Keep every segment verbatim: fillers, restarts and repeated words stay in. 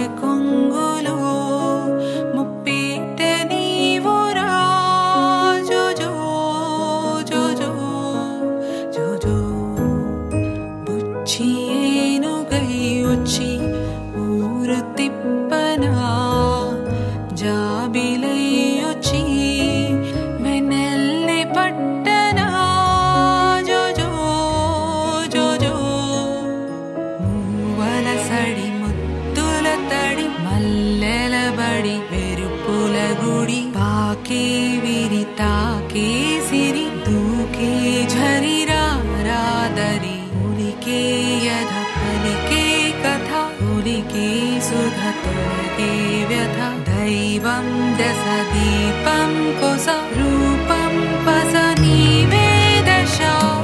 కొంగులో ముప్పేట నీవురా జోజో జోజో జోజో బుచ్చి ఏనుగై వచ్చి ఊరు తిప్పనా జాబిలై వచ్చి వెన్నెల్లి పట్టనా జోజో జోజో మూవల సడి ముద్దుల తడి మల్లెల బడి వెరుపుల గుడి పాకే విరి తాకే సిరి దూకే ఝరిరా రాదరి ఉలికే యథ పలికే కథ ఉలికే సుధ తొలగే వ్యథ దైవం దశ దీపం కొస రూపం పస నీవే దశ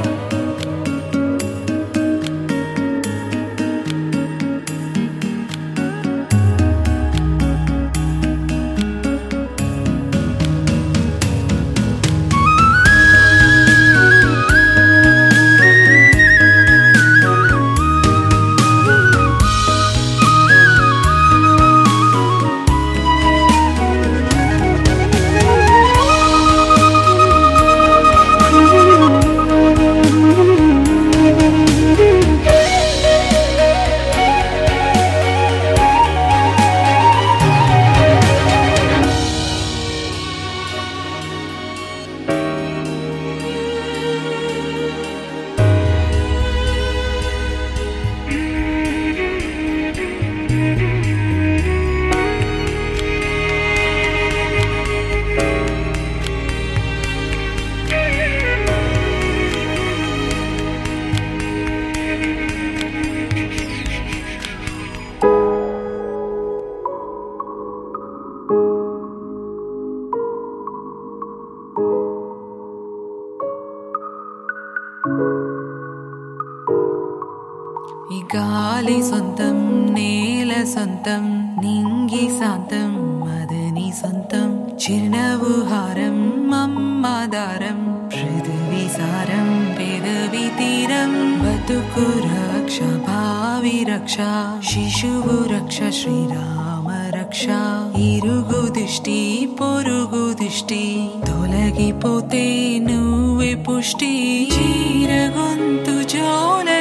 ఈ గాలి సొంతం నేల సొంతం నింగి శాంతం మదని సొంతం చిరునవ్వు హారం మమ్మదారం పృథివీ సారం పెదవి తీరం బతుకు రక్ష భావి రక్ష శిశువు రక్ష శ్రీరామ రక్ష ఇరుగు దిష్టి పొరుగు దిష్టి తొలగిపోతే నువ్వే పుష్టి చీర గొంతు జోల